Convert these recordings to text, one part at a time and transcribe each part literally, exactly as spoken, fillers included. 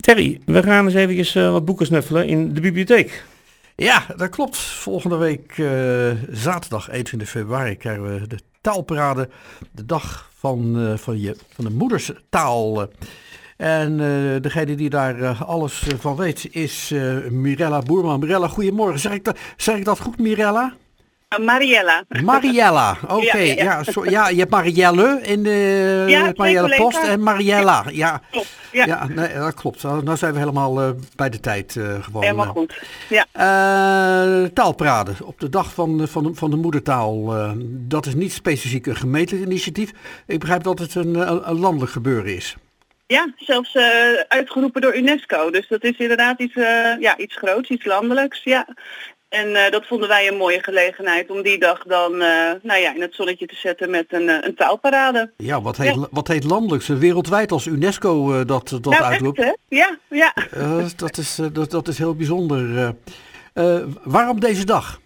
Terry, we gaan eens eventjes uh, wat boeken snuffelen in de bibliotheek. Ja, dat klopt. Volgende week uh, zaterdag eenentwintig februari krijgen we de taalparade. De dag van, uh, van, je, van de moederstaal. En uh, degene die daar uh, alles uh, van weet is uh, Mirella Boerman. Mirella, goedemorgen. Zeg ik, dat, zeg ik dat goed, Mirella? Mariella. Mariella, oké. Okay. Ja, ja. Ja, so, ja, je hebt Marielle in de ja, Marielle Post en Mariella. Ja, ja. Klopt. Ja, ja nee, dat klopt. Nou zijn we helemaal uh, bij de tijd uh, gewoon. Helemaal goed. Ja. Uh, taalparade op de dag van, van, de, van de moedertaal. Uh, dat is niet specifiek een gemeentelijk initiatief. Ik begrijp dat het een, een, een landelijk gebeuren is. Ja, zelfs uh, uitgeroepen door UNESCO. Dus dat is inderdaad iets, uh, ja, iets groots, iets landelijks. Ja. En uh, dat vonden wij een mooie gelegenheid om die dag dan uh, nou ja, in het zonnetje te zetten met een, uh, een taalparade. Ja, wat heet, ja. wat heet landelijks? Wereldwijd als UNESCO uh, dat, dat nou, uitroept. Echt, hè? Ja, ja. Uh, dat, is, uh, dat, dat is heel bijzonder. Uh, uh, waarom deze dag?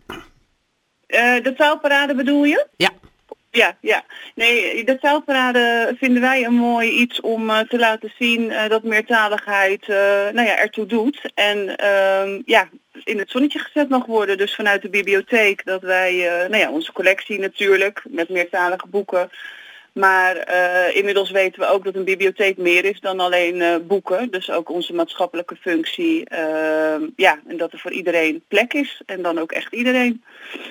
Uh, de taalparade bedoel je? Ja. Ja, ja. Nee, de taalparade vinden wij een mooi iets om uh, te laten zien uh, dat meertaligheid uh, nou ja, ertoe doet. En uh, ja, in het zonnetje gezet mag worden. Dus vanuit de bibliotheek dat wij, uh, nou ja, onze collectie natuurlijk met meertalige boeken. Maar uh, inmiddels weten we ook dat een bibliotheek meer is dan alleen uh, boeken. Dus ook onze maatschappelijke functie. Uh, ja, en dat er voor iedereen plek is. En dan ook echt iedereen.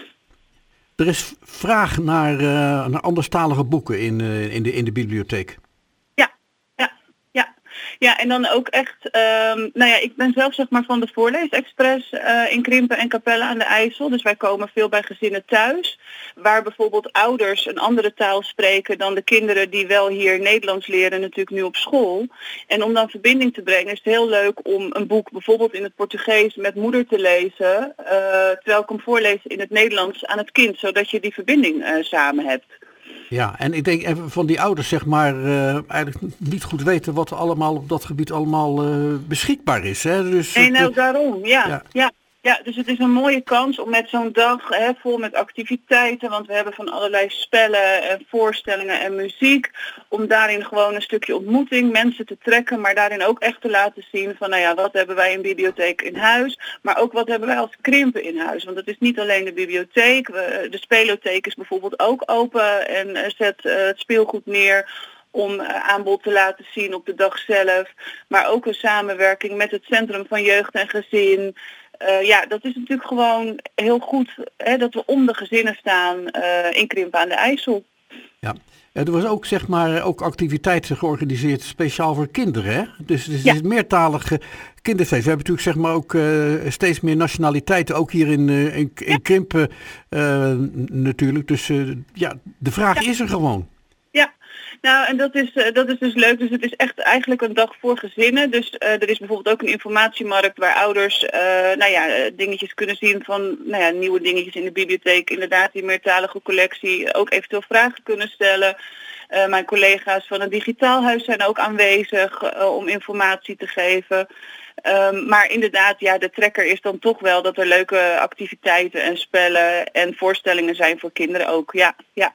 Er is vraag naar, uh, naar anderstalige boeken in, uh, in, de, in de bibliotheek. Ja, ja, ja. Ja, en dan ook echt, um, nou ja, ik ben zelf zeg maar van de Voorleesexpress uh, in Krimpen en Capelle aan de IJssel. Dus wij komen veel bij gezinnen thuis, waar bijvoorbeeld ouders een andere taal spreken dan de kinderen die wel hier Nederlands leren natuurlijk nu op school. En om dan verbinding te brengen is het heel leuk om een boek bijvoorbeeld in het Portugees met moeder te lezen, uh, terwijl ik hem voorlees in het Nederlands aan het kind, zodat je die verbinding uh, samen hebt. Ja, en ik denk even van die ouders zeg maar uh, eigenlijk niet goed weten wat er allemaal op dat gebied allemaal uh, beschikbaar is. Hè? Dus, nee, nou daarom, ja, ja. ja. Ja, dus het is een mooie kans om met zo'n dag hè, vol met activiteiten, want we hebben van allerlei spellen en voorstellingen en muziek, om daarin gewoon een stukje ontmoeting, mensen te trekken, maar daarin ook echt te laten zien van, nou ja, wat hebben wij in bibliotheek in huis, maar ook wat hebben wij als Krimpen in huis. Want het is niet alleen de bibliotheek, we, de spelotheek is bijvoorbeeld ook open en uh, zet uh, het speelgoed neer om uh, aanbod te laten zien op de dag zelf, maar ook een samenwerking met het Centrum van Jeugd en Gezin. Uh, ja, dat is natuurlijk gewoon heel goed hè, dat we om de gezinnen staan uh, in Krimpen aan de IJssel. Ja, er was ook zeg maar ook activiteiten georganiseerd speciaal voor kinderen, hè? Dus het is ja. een meertalige kinderfeest. We hebben natuurlijk zeg maar ook uh, steeds meer nationaliteiten, ook hier in, uh, in, in ja. Krimpen uh, natuurlijk. Dus uh, ja, de vraag ja. is er gewoon. Ja. Nou, en dat is, uh, dat is dus leuk. Dus het is echt eigenlijk een dag voor gezinnen. Dus uh, er is bijvoorbeeld ook een informatiemarkt waar ouders uh, nou ja, dingetjes kunnen zien van nou ja, nieuwe dingetjes in de bibliotheek. Inderdaad, die meertalige collectie. Ook eventueel vragen kunnen stellen. Uh, mijn collega's van het Digitaal Huis zijn ook aanwezig uh, om informatie te geven. Um, maar inderdaad, ja, de trekker is dan toch wel dat er leuke activiteiten en spellen en voorstellingen zijn voor kinderen ook. Ja, ja.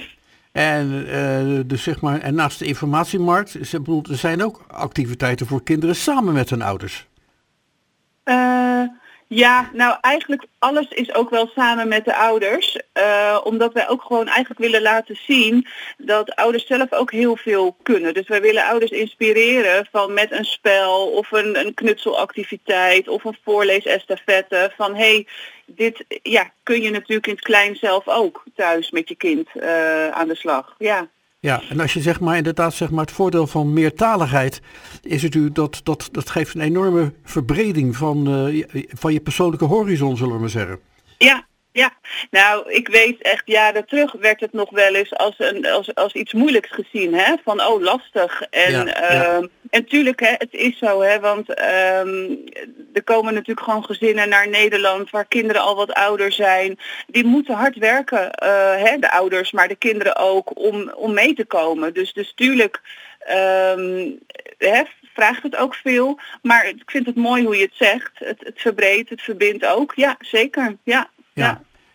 En, uh, dus zeg maar, en naast de informatiemarkt, er zijn ook activiteiten voor kinderen samen met hun ouders. Uh, ja, nou eigenlijk alles is ook wel samen met de ouders. Uh, omdat wij ook gewoon eigenlijk willen laten zien dat ouders zelf ook heel veel kunnen. Dus wij willen ouders inspireren van met een spel of een, een knutselactiviteit of een voorleesestafette. Van hé, hey, dit ja, kun je natuurlijk in het klein zelf ook thuis met je kind uh, aan de slag. Ja. Ja, en als je zeg maar inderdaad zeg maar het voordeel van meertaligheid is natuurlijk dat dat dat geeft een enorme verbreding van uh, van je persoonlijke horizon, zullen we maar zeggen. Ja. Ja, nou ik weet echt jaren terug werd het nog wel eens als, een, als, als iets moeilijks gezien, hè? Van oh lastig. En, ja, ja. Uh, en tuurlijk, hè, het is zo, hè, want um, er komen natuurlijk gewoon gezinnen naar Nederland waar kinderen al wat ouder zijn. Die moeten hard werken, uh, hè, de ouders, maar de kinderen ook, om, om mee te komen. Dus, dus tuurlijk um, hè, vraagt het ook veel, maar ik vind het mooi hoe je het zegt. Het, het verbreedt, het verbindt ook. Ja, zeker, ja. Ja.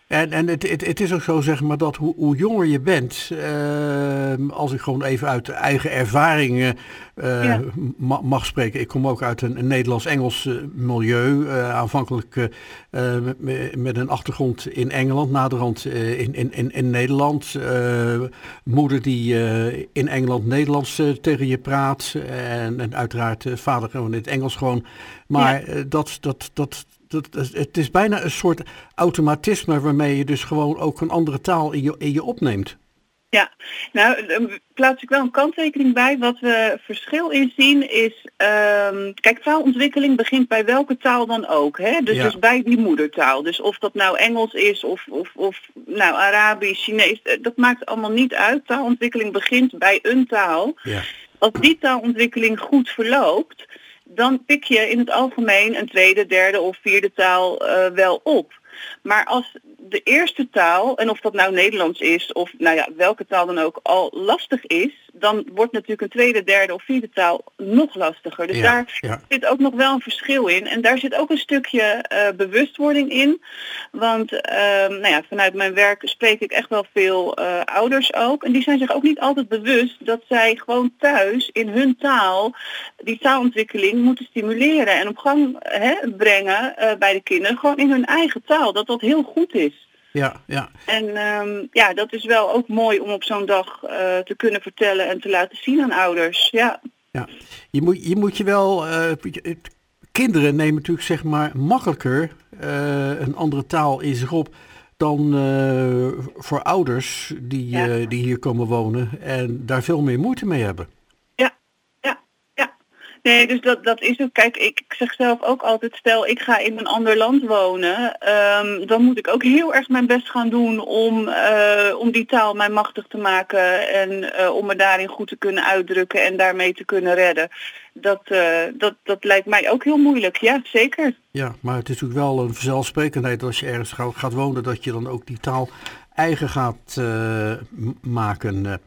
En, en het, het, het is ook zo, zeg maar, dat hoe, hoe jonger je bent, uh, als ik gewoon even uit eigen ervaringen uh, ja. ma- mag spreken. Ik kom ook uit een, een Nederlands-Engels uh, milieu, uh, aanvankelijk uh, met, met een achtergrond in Engeland, naderhand uh, in, in, in, in Nederland. Uh, moeder die uh, in Engeland Nederlands uh, tegen je praat en, en uiteraard uh, vader gewoon in het Engels gewoon. Maar ja. uh, dat... dat, dat Dat, het is bijna een soort automatisme waarmee je dus gewoon ook een andere taal in je, in je opneemt. Ja, nou plaats ik wel een kanttekening bij. Wat we verschil in zien is, um, kijk, taalontwikkeling begint bij welke taal dan ook. Hè? Dus, ja. dus bij die moedertaal. Dus of dat nou Engels is of, of, of nou, Arabisch, Chinees, dat maakt allemaal niet uit. Taalontwikkeling begint bij een taal. Ja. Als die taalontwikkeling goed verloopt, dan pik je in het algemeen een tweede, derde of vierde taal uh, wel op. Maar als de eerste taal, en of dat nou Nederlands is of nou ja, welke taal dan ook, al lastig is, dan wordt natuurlijk een tweede, derde of vierde taal nog lastiger. Dus ja, daar ja. zit ook nog wel een verschil in. En daar zit ook een stukje uh, bewustwording in. Want uh, nou ja, vanuit mijn werk spreek ik echt wel veel uh, ouders ook. En die zijn zich ook niet altijd bewust dat zij gewoon thuis in hun taal die taalontwikkeling moeten stimuleren en op gang hè, brengen uh, bij de kinderen. Gewoon in hun eigen taal. Dat dat heel goed is. Ja, ja. En um, ja, dat is wel ook mooi om op zo'n dag uh, te kunnen vertellen en te laten zien aan ouders. Ja. Ja. Je moet je, moet je wel... Uh, kinderen nemen natuurlijk zeg maar makkelijker uh, een andere taal in zich op dan uh, voor ouders die, ja. uh, die hier komen wonen en daar veel meer moeite mee hebben. Nee, dus dat, dat is ook, kijk, ik zeg zelf ook altijd, stel ik ga in een ander land wonen, um, dan moet ik ook heel erg mijn best gaan doen om, uh, om die taal mij machtig te maken en uh, om me daarin goed te kunnen uitdrukken en daarmee te kunnen redden. Dat, uh, dat, dat lijkt mij ook heel moeilijk, ja, zeker. Ja, maar het is natuurlijk wel een vanzelfsprekendheid als je ergens gaat, gaat wonen, dat je dan ook die taal eigen gaat uh, m- maken.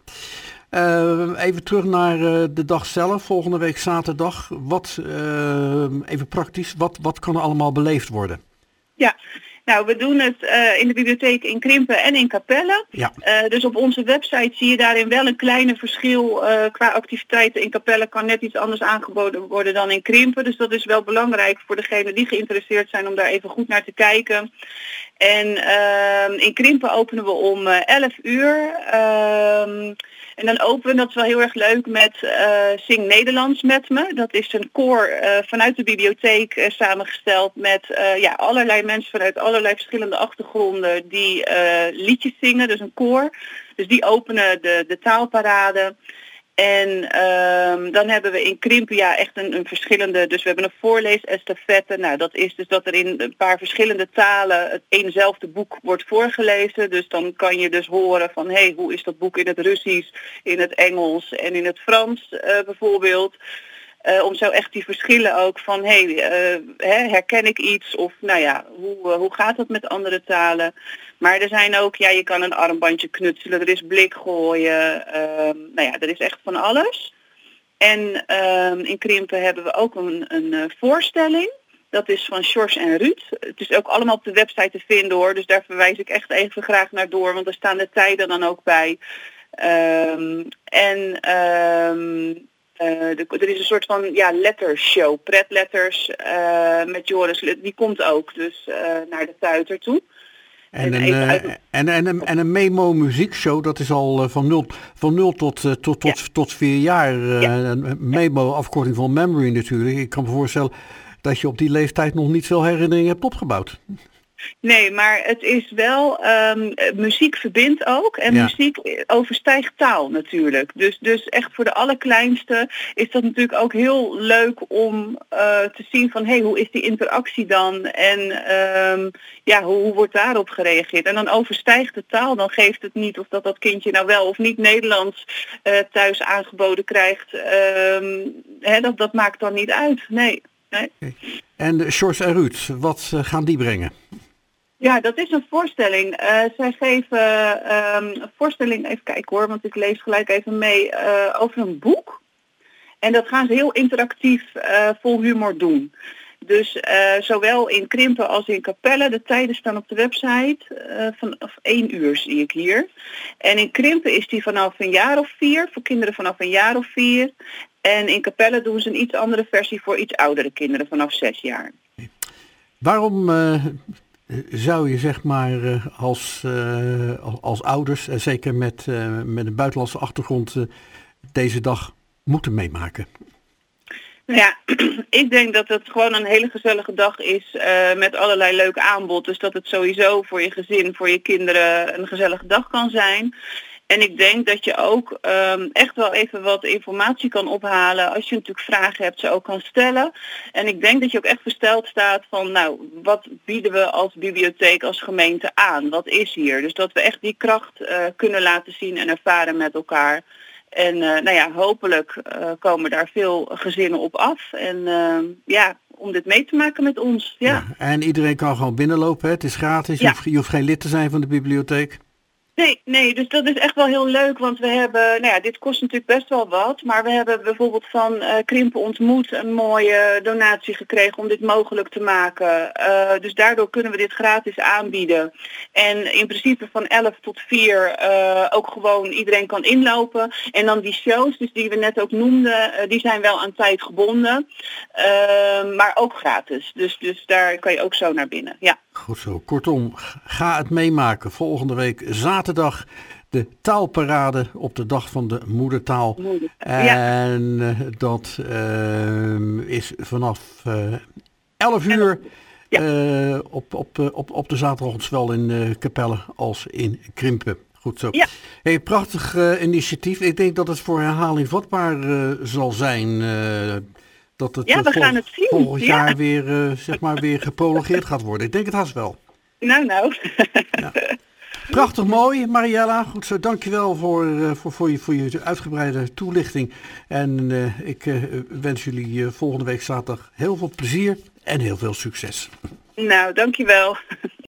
Uh, even terug naar uh, de dag zelf, volgende week zaterdag. Wat, uh, even praktisch, wat, wat kan er allemaal beleefd worden? Ja, nou we doen het uh, in de bibliotheek in Krimpen en in Capelle. Ja. Uh, dus op onze website zie je daarin wel een kleine verschil uh, qua activiteiten. In Capelle kan net iets anders aangeboden worden dan in Krimpen. Dus dat is wel belangrijk voor degenen die geïnteresseerd zijn om daar even goed naar te kijken. En uh, in Krimpen openen we om uh, elf uur. Uh, En dan openen, dat is wel heel erg leuk, met uh, Zing Nederlands met me. Dat is een koor uh, vanuit de bibliotheek uh, samengesteld met uh, ja, allerlei mensen vanuit allerlei verschillende achtergronden die uh, liedjes zingen, dus een koor. Dus die openen de, de taalparade. En um, dan hebben we in Krimpen ja, echt een, een verschillende, dus we hebben een voorleesestafette. Nou, dat is dus dat er in een paar verschillende talen het eenzelfde boek wordt voorgelezen. Dus dan kan je dus horen van, hé, hey, hoe is dat boek in het Russisch, in het Engels en in het Frans uh, bijvoorbeeld. Uh, om zo echt die verschillen ook van, hé, hey, uh, herken ik iets of nou ja, hoe, uh, hoe gaat dat met andere talen? Maar er zijn ook, ja, je kan een armbandje knutselen, er is blik gooien, uh, nou ja, er is echt van alles. En uh, in Krimpen hebben we ook een, een uh, voorstelling. Dat is van George en Ruud. Het is ook allemaal op de website te vinden hoor, dus daar verwijs ik echt even graag naar door, want er staan de tijden dan ook bij. Um, en... Um, Uh, de, er is een soort van ja, lettershow, pretletters uh, met Joris, die komt ook dus uh, naar de Tuiter toe. En, en, een, uit... en, en, en, en een Memo muziekshow, dat is al van nul, van nul tot, tot, tot, ja. tot vier jaar. Uh, ja. Een Memo, afkorting van Memory natuurlijk. Ik kan me voorstellen dat je op die leeftijd nog niet veel herinneringen hebt opgebouwd. Nee, maar het is wel, um, muziek verbindt ook en ja. muziek overstijgt taal natuurlijk. Dus, dus echt voor de allerkleinste is dat natuurlijk ook heel leuk om uh, te zien van, hé, hey, hoe is die interactie dan? En um, ja, hoe, hoe wordt daarop gereageerd? En dan overstijgt de taal, dan geeft het niet of dat dat kindje nou wel of niet Nederlands uh, thuis aangeboden krijgt. Um, hè, dat, dat maakt dan niet uit, nee. nee. Okay. En George en Ruud, wat uh, gaan die brengen? Ja, dat is een voorstelling. Uh, zij geven um, een voorstelling, even kijken hoor, want ik lees gelijk even mee, uh, over een boek. En dat gaan ze heel interactief uh, vol humor doen. Dus uh, zowel in Krimpen als in Capelle, de tijden staan op de website, uh, vanaf één uur zie ik hier. En in Krimpen is die vanaf een jaar of vier, voor kinderen vanaf een jaar of vier. En in Capelle doen ze een iets andere versie voor iets oudere kinderen vanaf zes jaar. Waarom uh, zou je zeg maar uh, als, uh, als ouders, en zeker met, uh, met een buitenlandse achtergrond, uh, deze dag moeten meemaken? Nou ja, ik denk dat het gewoon een hele gezellige dag is uh, met allerlei leuk aanbod. Dus dat het sowieso voor je gezin, voor je kinderen een gezellige dag kan zijn. En ik denk dat je ook um, echt wel even wat informatie kan ophalen. Als je natuurlijk vragen hebt, ze ook kan stellen. En ik denk dat je ook echt versteld staat van, nou, wat bieden we als bibliotheek, als gemeente aan? Wat is hier? Dus dat we echt die kracht uh, kunnen laten zien en ervaren met elkaar. En uh, nou ja, hopelijk uh, komen daar veel gezinnen op af. En uh, ja, om dit mee te maken met ons. Ja. Ja, en iedereen kan gewoon binnenlopen, hè? Het is gratis, je, ja. hoeft, je hoeft geen lid te zijn van de bibliotheek. Nee, nee, dus dat is echt wel heel leuk, want we hebben, nou ja, dit kost natuurlijk best wel wat, maar we hebben bijvoorbeeld van uh, Krimpen Ontmoet een mooie donatie gekregen om dit mogelijk te maken. Uh, dus daardoor kunnen we dit gratis aanbieden. En in principe van elf tot vier uh, ook gewoon iedereen kan inlopen. En dan die shows, dus die we net ook noemden, uh, die zijn wel aan tijd gebonden, uh, maar ook gratis. Dus, dus daar kan je ook zo naar binnen, ja. Goed zo. Kortom, ga het meemaken. Volgende week zaterdag de taalparade op de dag van de moedertaal. Moedertaal. En ja. dat uh, is vanaf uh, elf uur ja. uh, op, op, op, op de zaterdag, zowel in uh, Capelle als in Krimpen. Goed zo. Ja. Hey, prachtig uh, initiatief. Ik denk dat het voor herhaling vatbaar uh, zal zijn. Uh, Dat het, ja, we vol- gaan het zien. volgend ja. jaar weer, uh, zeg maar weer geprologeerd gaat worden. Ik denk het haast wel. Nou, nou. Ja. Prachtig mooi, Mariella. Goed zo, dankjewel voor, uh, voor, voor, je, voor je uitgebreide toelichting. En uh, ik uh, wens jullie uh, volgende week zaterdag heel veel plezier en heel veel succes. Nou, dankjewel.